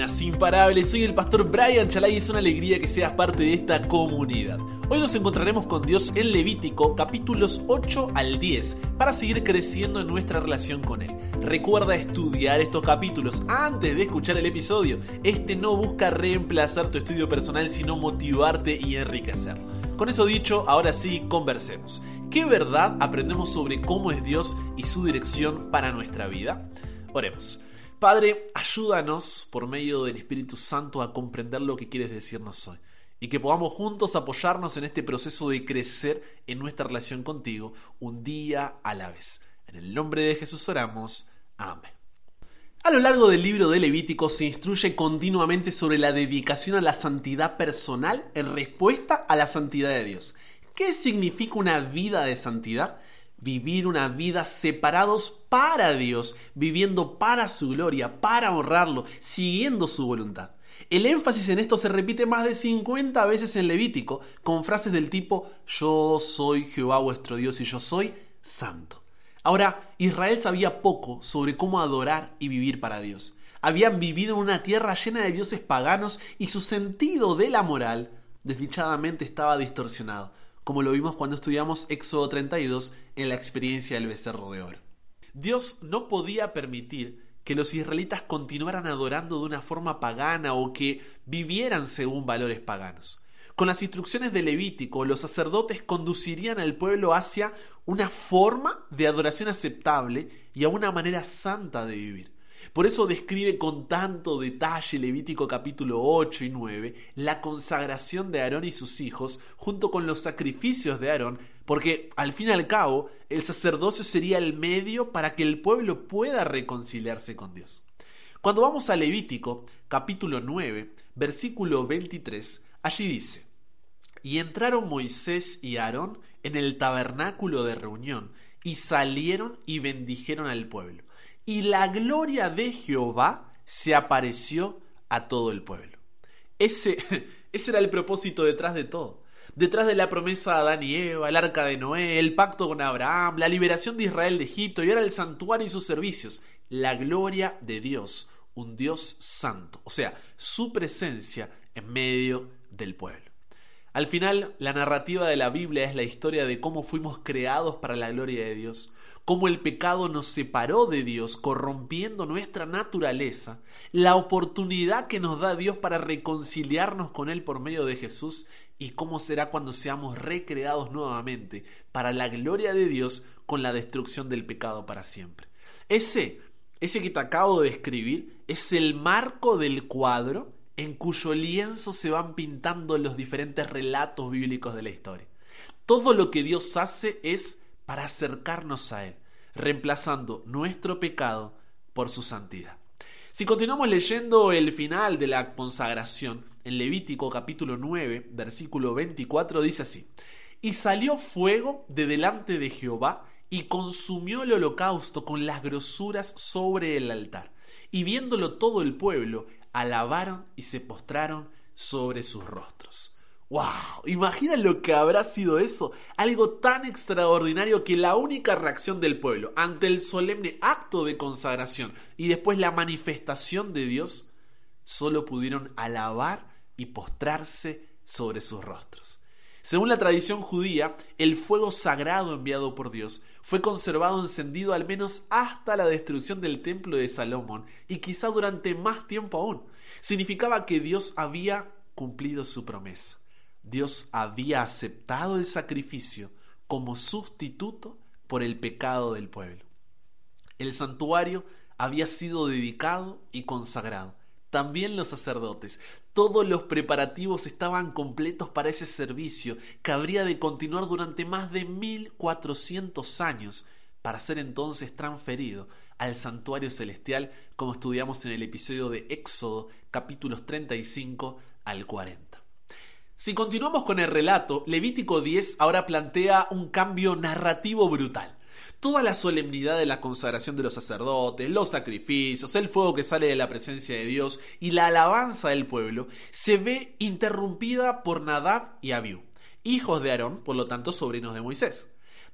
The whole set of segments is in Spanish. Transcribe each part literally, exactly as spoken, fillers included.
buenas, imparables. Soy el pastor Brian Chalai y es una alegría que seas parte de esta comunidad. Hoy nos encontraremos con Dios en Levítico, capítulos ocho al diez, para seguir creciendo en nuestra relación con Él. Recuerda estudiar estos capítulos antes de escuchar el episodio. Este no busca reemplazar tu estudio personal, sino motivarte y enriquecerlo. Con eso dicho, ahora sí, conversemos. ¿Qué verdad aprendemos sobre cómo es Dios y su dirección para nuestra vida? Oremos. Padre, ayúdanos por medio del Espíritu Santo a comprender lo que quieres decirnos hoy y que podamos juntos apoyarnos en este proceso de crecer en nuestra relación contigo un día a la vez. En el nombre de Jesús oramos. Amén. A lo largo del libro de Levítico se instruye continuamente sobre la dedicación a la santidad personal en respuesta a la santidad de Dios. ¿Qué significa una vida de santidad? Vivir una vida separados para Dios, viviendo para su gloria, para honrarlo, siguiendo su voluntad. El énfasis en esto se repite más de cincuenta veces en Levítico, con frases del tipo: yo soy Jehová vuestro Dios y yo soy santo. Ahora, Israel sabía poco sobre cómo adorar y vivir para Dios. Habían vivido en una tierra llena de dioses paganos y su sentido de la moral desdichadamente estaba distorsionado, como lo vimos cuando estudiamos Éxodo treinta y dos en la experiencia del becerro de oro. Dios no podía permitir que los israelitas continuaran adorando de una forma pagana o que vivieran según valores paganos. Con las instrucciones de Levítico, los sacerdotes conducirían al pueblo hacia una forma de adoración aceptable y a una manera santa de vivir. Por eso describe con tanto detalle Levítico capítulo ocho y nueve la consagración de Aarón y sus hijos junto con los sacrificios de Aarón, porque al fin y al cabo el sacerdocio sería el medio para que el pueblo pueda reconciliarse con Dios. Cuando vamos a Levítico capítulo nueve, versículo veintitrés, allí dice: y entraron Moisés y Aarón en el tabernáculo de reunión y salieron y bendijeron al pueblo. Y la gloria de Jehová se apareció a todo el pueblo. Ese, ese era el propósito detrás de todo. Detrás de la promesa de Adán y Eva, el arca de Noé, el pacto con Abraham, la liberación de Israel de Egipto y ahora el santuario y sus servicios. La gloria de Dios, un Dios santo. O sea, su presencia en medio del pueblo. Al final, la narrativa de la Biblia es la historia de cómo fuimos creados para la gloria de Dios, cómo el pecado nos separó de Dios, corrompiendo nuestra naturaleza, la oportunidad que nos da Dios para reconciliarnos con Él por medio de Jesús y cómo será cuando seamos recreados nuevamente para la gloria de Dios con la destrucción del pecado para siempre. Ese, ese que te acabo de describir es el marco del cuadro en cuyo lienzo se van pintando los diferentes relatos bíblicos de la historia. Todo lo que Dios hace es para acercarnos a Él, reemplazando nuestro pecado por su santidad. Si continuamos leyendo el final de la consagración, en Levítico capítulo nueve, versículo veinticuatro, dice así: y salió fuego de delante de Jehová y consumió el holocausto con las grosuras sobre el altar. Y viéndolo todo el pueblo, alabaron y se postraron sobre sus rostros. ¡Wow! Imagina lo que habrá sido eso. Algo tan extraordinario que la única reacción del pueblo ante el solemne acto de consagración y después la manifestación de Dios, solo pudieron alabar y postrarse sobre sus rostros. Según la tradición judía, el fuego sagrado enviado por Dios fue conservado encendido al menos hasta la destrucción del templo de Salomón y quizá durante más tiempo aún. Significaba que Dios había cumplido su promesa. Dios había aceptado el sacrificio como sustituto por el pecado del pueblo. El santuario había sido dedicado y consagrado. También los sacerdotes. Todos los preparativos estaban completos para ese servicio que habría de continuar durante más de mil cuatrocientos años para ser entonces transferido al santuario celestial, como estudiamos en el episodio de Éxodo capítulos treinta y cinco al cuarenta. Si continuamos con el relato, Levítico diez ahora plantea un cambio narrativo brutal. Toda la solemnidad de la consagración de los sacerdotes, los sacrificios, el fuego que sale de la presencia de Dios y la alabanza del pueblo se ve interrumpida por Nadab y Abiú, hijos de Aarón, por lo tanto sobrinos de Moisés.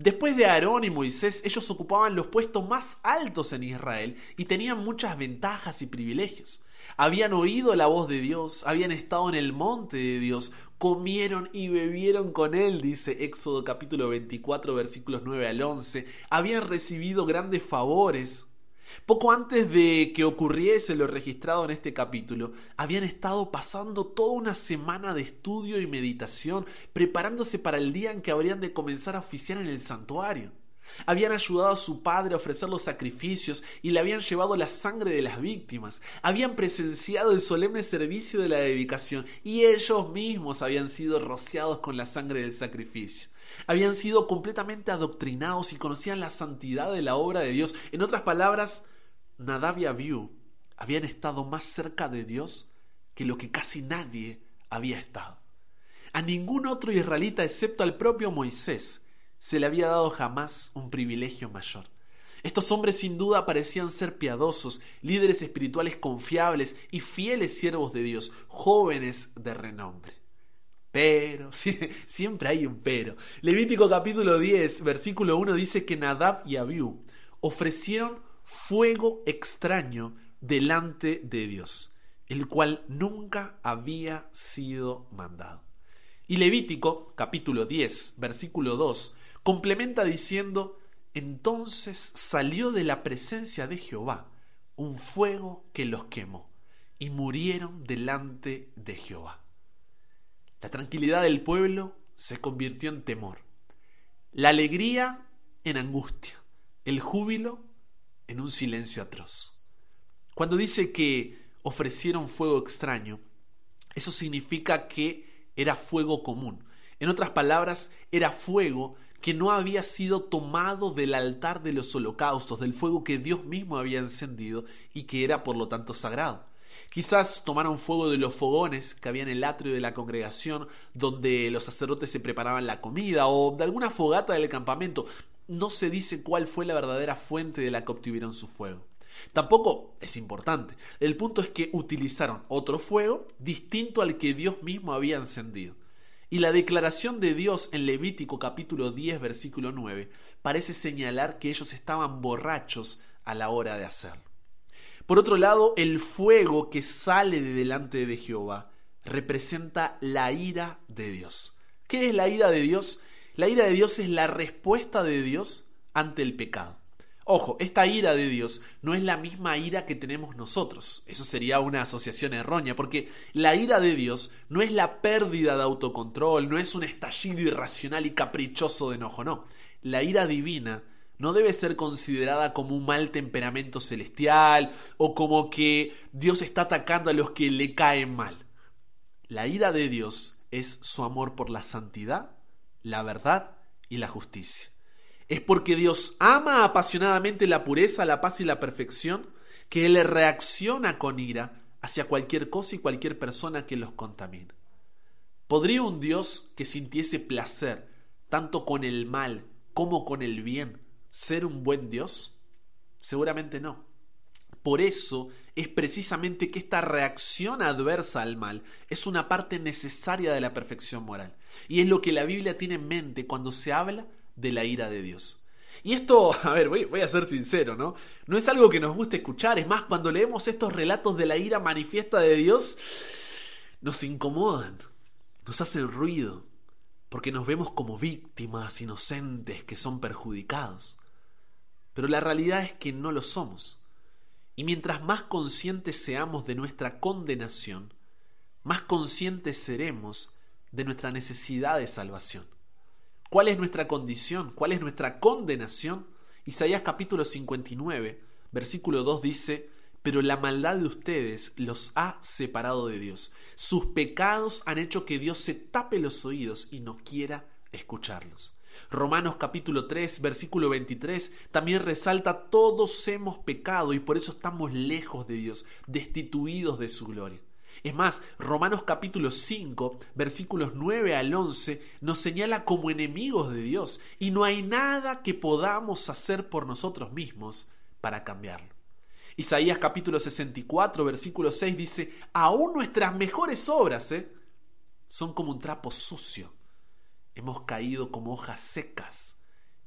Después de Aarón y Moisés, ellos ocupaban los puestos más altos en Israel y tenían muchas ventajas y privilegios. Habían oído la voz de Dios, habían estado en el monte de Dios, comieron y bebieron con él, dice Éxodo capítulo veinticuatro, versículos nueve al once. Habían recibido grandes favores. Poco antes de que ocurriese lo registrado en este capítulo, habían estado pasando toda una semana de estudio y meditación, preparándose para el día en que habrían de comenzar a oficiar en el santuario. Habían ayudado a su padre a ofrecer los sacrificios y le habían llevado la sangre de las víctimas. Habían presenciado el solemne servicio de la dedicación y ellos mismos habían sido rociados con la sangre del sacrificio. Habían sido completamente adoctrinados y conocían la santidad de la obra de Dios. En otras palabras, Nadab y Abiú habían estado más cerca de Dios que lo que casi nadie había estado. A ningún otro israelita excepto al propio Moisés se le había dado jamás un privilegio mayor. Estos hombres sin duda parecían ser piadosos, líderes espirituales confiables y fieles siervos de Dios, jóvenes de renombre. Pero, sí, siempre hay un pero. Levítico capítulo diez, versículo uno dice que Nadab y Abiú ofrecieron fuego extraño delante de Dios, el cual nunca había sido mandado. Y Levítico capítulo diez, versículo dos, complementa diciendo: entonces salió de la presencia de Jehová un fuego que los quemó, y murieron delante de Jehová. La tranquilidad del pueblo se convirtió en temor, la alegría en angustia, el júbilo en un silencio atroz. Cuando dice que ofrecieron fuego extraño, eso significa que era fuego común. En otras palabras, era fuego que no había sido tomado del altar de los holocaustos, del fuego que Dios mismo había encendido y que era por lo tanto sagrado. Quizás tomaron fuego de los fogones que había en el atrio de la congregación, donde los sacerdotes se preparaban la comida, o de alguna fogata del campamento. No se dice cuál fue la verdadera fuente de la que obtuvieron su fuego. Tampoco es importante. El punto es que utilizaron otro fuego distinto al que Dios mismo había encendido. Y la declaración de Dios en Levítico capítulo diez, versículo nueve, parece señalar que ellos estaban borrachos a la hora de hacerlo. Por otro lado, el fuego que sale de delante de Jehová representa la ira de Dios. ¿Qué es la ira de Dios? La ira de Dios es la respuesta de Dios ante el pecado. Ojo, esta ira de Dios no es la misma ira que tenemos nosotros. Eso sería una asociación errónea, porque la ira de Dios no es la pérdida de autocontrol, no es un estallido irracional y caprichoso de enojo, no. La ira divina no debe ser considerada como un mal temperamento celestial o como que Dios está atacando a los que le caen mal. La ira de Dios es su amor por la santidad, la verdad y la justicia. Es porque Dios ama apasionadamente la pureza, la paz y la perfección que Él reacciona con ira hacia cualquier cosa y cualquier persona que los contamine. ¿Podría un Dios que sintiese placer tanto con el mal como con el bien ser un buen Dios? Seguramente no. Por eso es precisamente que esta reacción adversa al mal es una parte necesaria de la perfección moral. Y es lo que la Biblia tiene en mente cuando se habla de la ira de Dios. Y esto, a ver, voy, voy a ser sincero, ¿no? No es algo que nos guste escuchar. Es más, cuando leemos estos relatos de la ira manifiesta de Dios, nos incomodan, nos hacen ruido, porque nos vemos como víctimas inocentes que son perjudicados. Pero la realidad es que no lo somos. Y mientras más conscientes seamos de nuestra condenación, más conscientes seremos de nuestra necesidad de salvación. ¿Cuál es nuestra condición? ¿Cuál es nuestra condenación? Isaías capítulo cincuenta y nueve, versículo dos dice: pero la maldad de ustedes los ha separado de Dios. Sus pecados han hecho que Dios se tape los oídos y no quiera escucharlos. Romanos capítulo tres, versículo veintitrés también resalta: todos hemos pecado y por eso estamos lejos de Dios, destituidos de su gloria. Es más, Romanos capítulo cinco, versículos nueve al once, nos señala como enemigos de Dios y no hay nada que podamos hacer por nosotros mismos para cambiarlo. Isaías capítulo sesenta y cuatro, versículo seis dice: aún nuestras mejores obras ¿eh? son como un trapo sucio. Hemos caído como hojas secas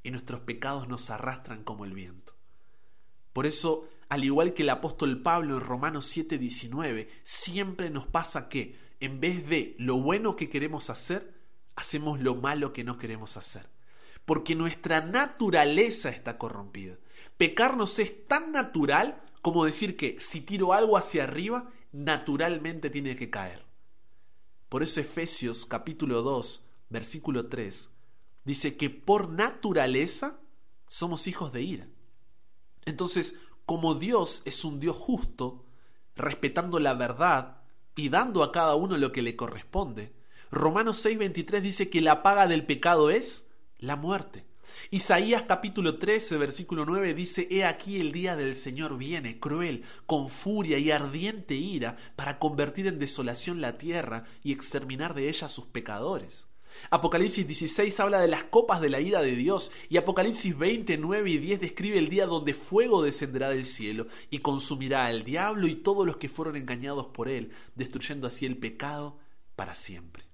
y nuestros pecados nos arrastran como el viento. Por eso, al igual que el apóstol Pablo en Romanos siete diecinueve, siempre nos pasa que, en vez de lo bueno que queremos hacer, hacemos lo malo que no queremos hacer. Porque nuestra naturaleza está corrompida. Pecar nos es tan natural como decir que si tiro algo hacia arriba, naturalmente tiene que caer. Por eso Efesios capítulo dos, versículo tres, dice que por naturaleza somos hijos de ira. Entonces, como Dios es un Dios justo, respetando la verdad y dando a cada uno lo que le corresponde, Romanos seis veintitrés dice que la paga del pecado es la muerte. Isaías capítulo trece, versículo nueve dice: He aquí el día del Señor viene, cruel, con furia y ardiente ira, para convertir en desolación la tierra y exterminar de ella a sus pecadores. Apocalipsis dieciséis habla de las copas de la ira de Dios, y Apocalipsis veinte, nueve y diez describe el día donde fuego descenderá del cielo y consumirá al diablo y todos los que fueron engañados por él, destruyendo así el pecado para siempre.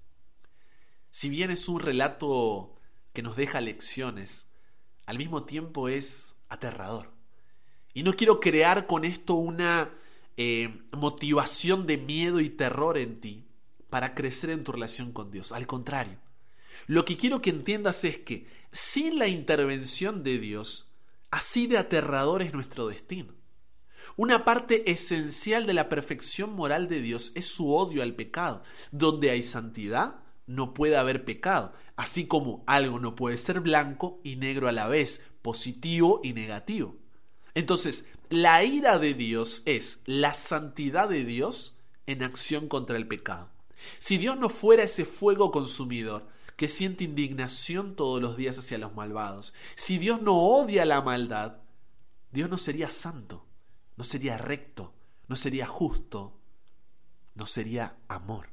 Si bien es un relato que nos deja lecciones, al mismo tiempo es aterrador. Y no quiero crear con esto una eh, motivación de miedo y terror en ti para crecer en tu relación con Dios. Al contrario, lo que quiero que entiendas es que sin la intervención de Dios, así de aterrador es nuestro destino. Una parte esencial de la perfección moral de Dios es su odio al pecado. Donde hay santidad, no puede haber pecado, así como algo no puede ser blanco y negro a la vez, positivo y negativo. Entonces, la ira de Dios es la santidad de Dios en acción contra el pecado. Si Dios no fuera ese fuego consumidor que siente indignación todos los días hacia los malvados, si Dios no odia la maldad, Dios no sería santo, no sería recto, no sería justo, no sería amor.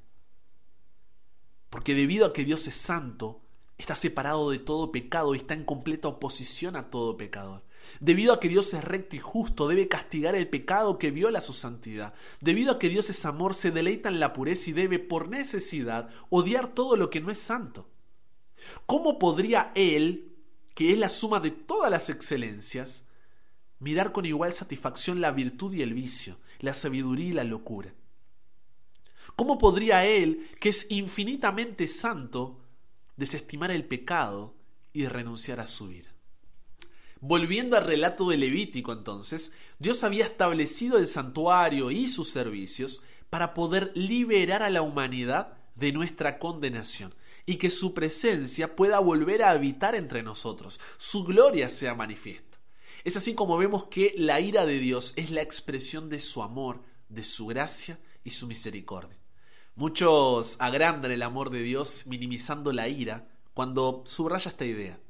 Porque debido a que Dios es santo, está separado de todo pecado y está en completa oposición a todo pecador. Debido a que Dios es recto y justo, debe castigar el pecado que viola su santidad. Debido a que Dios es amor, se deleita en la pureza y debe, por necesidad, odiar todo lo que no es santo. ¿Cómo podría Él, que es la suma de todas las excelencias, mirar con igual satisfacción la virtud y el vicio, la sabiduría y la locura? ¿Cómo podría Él, que es infinitamente santo, desestimar el pecado y renunciar a su ira? Volviendo al relato de Levítico, entonces, Dios había establecido el santuario y sus servicios para poder liberar a la humanidad de nuestra condenación y que su presencia pueda volver a habitar entre nosotros, su gloria sea manifiesta. Es así como vemos que la ira de Dios es la expresión de su amor, de su gracia y su misericordia. Muchos agrandan el amor de Dios minimizando la ira cuando subraya esta idea.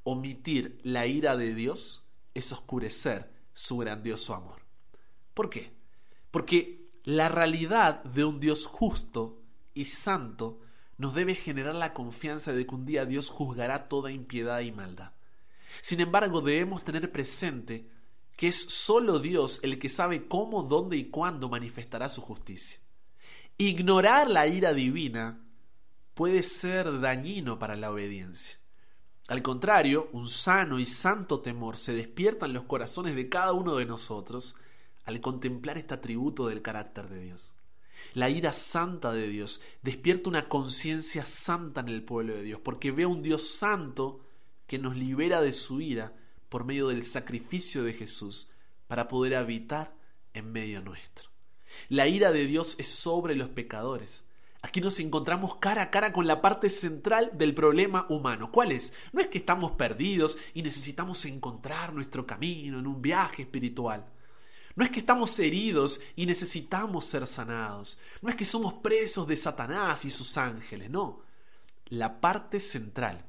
Omitir la ira de Dios es oscurecer su grandioso amor. ¿Por qué? Porque la realidad de un Dios justo y santo nos debe generar la confianza de que un día Dios juzgará toda impiedad y maldad. Sin embargo, debemos tener presente que es solo Dios el que sabe cómo, dónde y cuándo manifestará su justicia. Ignorar la ira divina puede ser dañino para la obediencia. Al contrario, un sano y santo temor se despierta en los corazones de cada uno de nosotros al contemplar este atributo del carácter de Dios. La ira santa de Dios despierta una conciencia santa en el pueblo de Dios, porque ve a un Dios santo que nos libera de su ira por medio del sacrificio de Jesús para poder habitar en medio nuestro. La ira de Dios es sobre los pecadores. Aquí nos encontramos cara a cara con la parte central del problema humano. ¿Cuál es? No es que estamos perdidos y necesitamos encontrar nuestro camino en un viaje espiritual. No es que estamos heridos y necesitamos ser sanados. No es que somos presos de Satanás y sus ángeles. No. La parte central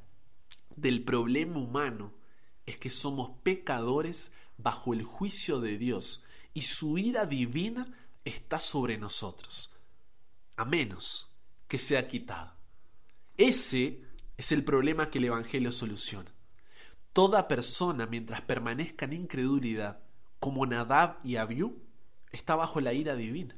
del problema humano es que somos pecadores bajo el juicio de Dios y su ira divina está sobre nosotros, a menos que sea quitado. Ese es el problema que el Evangelio soluciona. Toda persona, mientras permanezca en incredulidad, como Nadab y Abiú, está bajo la ira divina.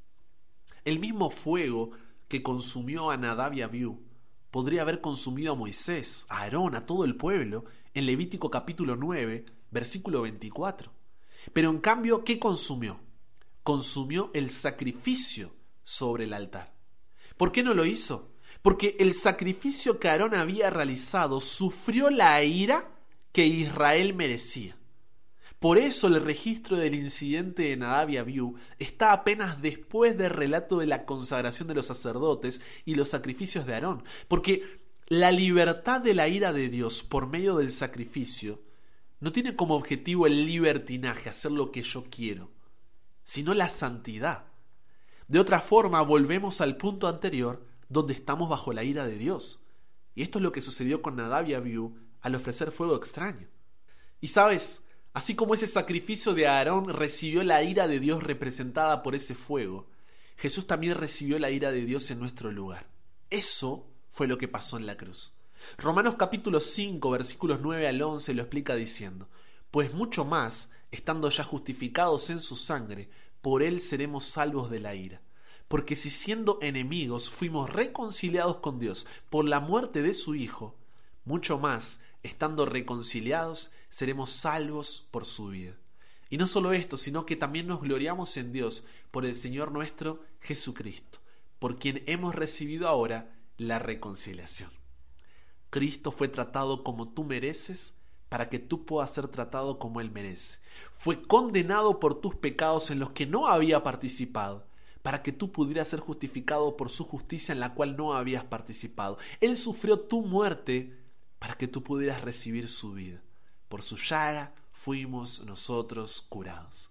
El mismo fuego que consumió a Nadab y Abiú podría haber consumido a Moisés, a Aarón, a todo el pueblo, en Levítico capítulo nueve, versículo veinticuatro. Pero en cambio, ¿qué consumió? Consumió el sacrificio sobre el altar. ¿Por qué no lo hizo? Porque el sacrificio que Aarón había realizado sufrió la ira que Israel merecía. Por eso el registro del incidente de Nadab y Abiú está apenas después del relato de la consagración de los sacerdotes y los sacrificios de Aarón. Porque la libertad de la ira de Dios por medio del sacrificio no tiene como objetivo el libertinaje, hacer lo que yo quiero, sino la santidad. De otra forma, volvemos al punto anterior, donde estamos bajo la ira de Dios. Y esto es lo que sucedió con Nadab y Abiú al ofrecer fuego extraño. Y sabes, así como ese sacrificio de Aarón recibió la ira de Dios representada por ese fuego, Jesús también recibió la ira de Dios en nuestro lugar. Eso fue lo que pasó en la cruz. Romanos capítulo cinco, versículos nueve al once lo explica diciendo: pues mucho más, estando ya justificados en su sangre, por él seremos salvos de la ira. Porque si siendo enemigos fuimos reconciliados con Dios por la muerte de su Hijo, mucho más, estando reconciliados, seremos salvos por su vida. Y no solo esto, sino que también nos gloriamos en Dios por el Señor nuestro Jesucristo, por quien hemos recibido ahora la reconciliación. Cristo fue tratado como tú mereces para que tú puedas ser tratado como Él merece. Fue condenado por tus pecados en los que no había participado, para que tú pudieras ser justificado por su justicia en la cual no habías participado. Él sufrió tu muerte para que tú pudieras recibir su vida. Por su llaga fuimos nosotros curados.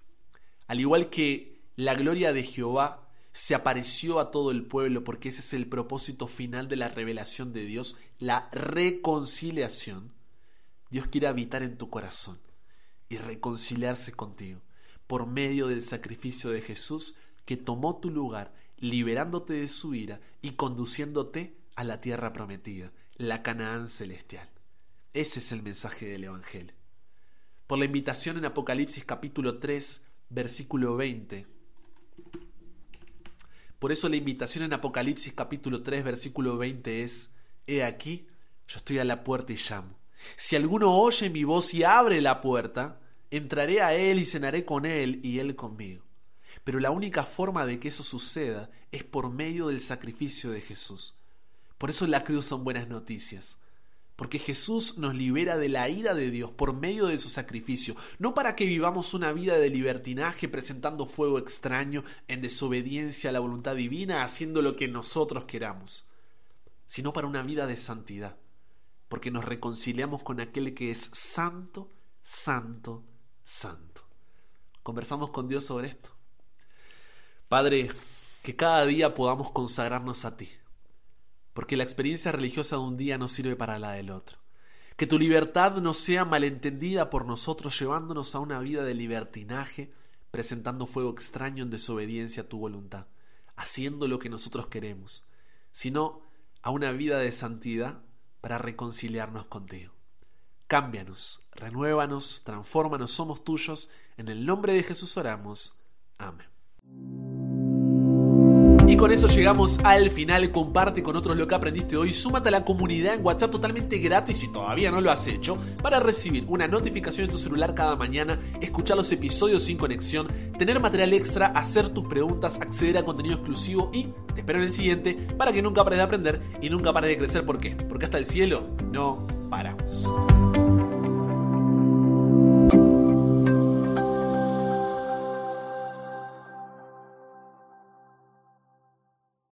Al igual que la gloria de Jehová se apareció a todo el pueblo, porque ese es el propósito final de la revelación de Dios, la reconciliación. Dios quiere habitar en tu corazón y reconciliarse contigo por medio del sacrificio de Jesús, que tomó tu lugar, liberándote de su ira y conduciéndote a la tierra prometida, la Canaán celestial. Ese es el mensaje del Evangelio. Por la invitación en Apocalipsis capítulo tres, versículo veinte. Por eso la invitación en Apocalipsis capítulo tres, versículo veinte es: he aquí, yo estoy a la puerta y llamo. Si alguno oye mi voz y abre la puerta, entraré a él y cenaré con él y él conmigo. Pero la única forma de que eso suceda es por medio del sacrificio de Jesús. Por eso la cruz son buenas noticias. Porque Jesús nos libera de la ira de Dios por medio de su sacrificio, no para que vivamos una vida de libertinaje presentando fuego extraño en desobediencia a la voluntad divina, haciendo lo que nosotros queramos, sino para una vida de santidad, porque nos reconciliamos con aquel que es santo, santo, santo. Conversamos con Dios sobre esto. Padre, que cada día podamos consagrarnos a ti, porque la experiencia religiosa de un día no sirve para la del otro. Que tu libertad no sea malentendida por nosotros, llevándonos a una vida de libertinaje, presentando fuego extraño en desobediencia a tu voluntad, haciendo lo que nosotros queremos, sino a una vida de santidad para reconciliarnos contigo. Cámbianos, renuévanos, transfórmanos, somos tuyos. En el nombre de Jesús oramos. Amén. Y con eso llegamos al final. Comparte con otros lo que aprendiste hoy. Súmate a la comunidad en WhatsApp totalmente gratis si todavía no lo has hecho, para recibir una notificación en tu celular cada mañana, escuchar los episodios sin conexión, tener material extra, hacer tus preguntas, acceder a contenido exclusivo y te espero en el siguiente para que nunca pares de aprender y nunca pares de crecer. ¿Por qué? Porque hasta el cielo no paramos.